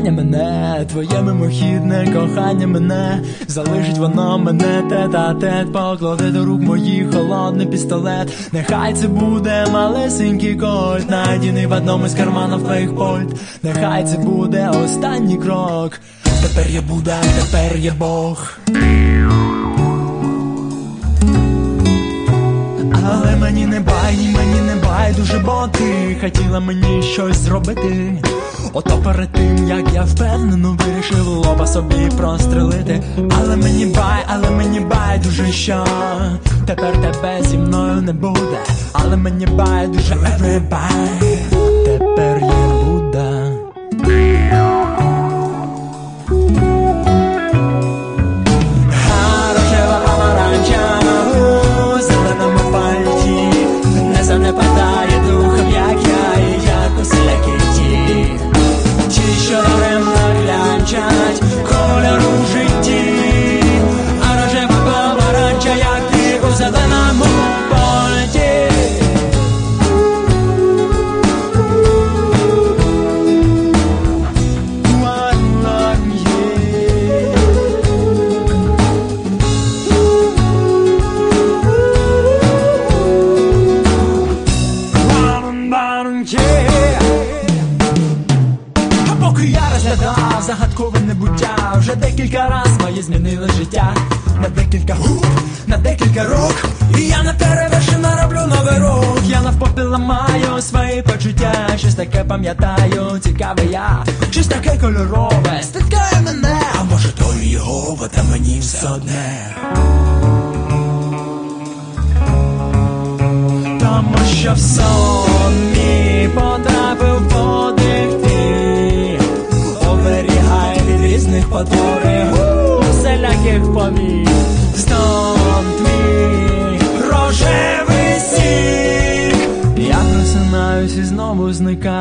кохання мене, твоє мимохідне кохання мене, залишить воно мене тет-а-тет, поклади до рук моїх холодний пістолет. Нехай це буде малесенький кольт, найдений в одному з карманів твоїх польт. Нехай це буде останній крок. Тепер я Будда, тепер я Бог. Але мені не байдуже, бо ти хотіла мені щось зробити. Ото перед тим, як я впевнено вирішив лоба собі прострелити. Але мені байдуже, що тепер тебе зі мною не буде. Але мені байдуже, everybody, тепер я Будда. Рожева помаранча у зеленому пальті не занепадає духом, як я, і як усілякі ті, що даремно глянчать кольору в житті. А рожева помаранча, як ти у зеленому пальті. Поки я розглядав загадкове небуття, вже декілька раз моє змінило життя. На декілька губ, на декілька рук, і я неперевершено роблю новий рух. Я навпопіл ламаю свої почуття, щось таке пам'ятаю, цікаве я, щось таке кольорове стискає мене. А може то і його, та мені все одне. Тому що в сон мій потрапив подих твій, оберігай від різних потворів, всіляких помій. Сон твій рожевий сік, я просинаюсь і знову зникаю.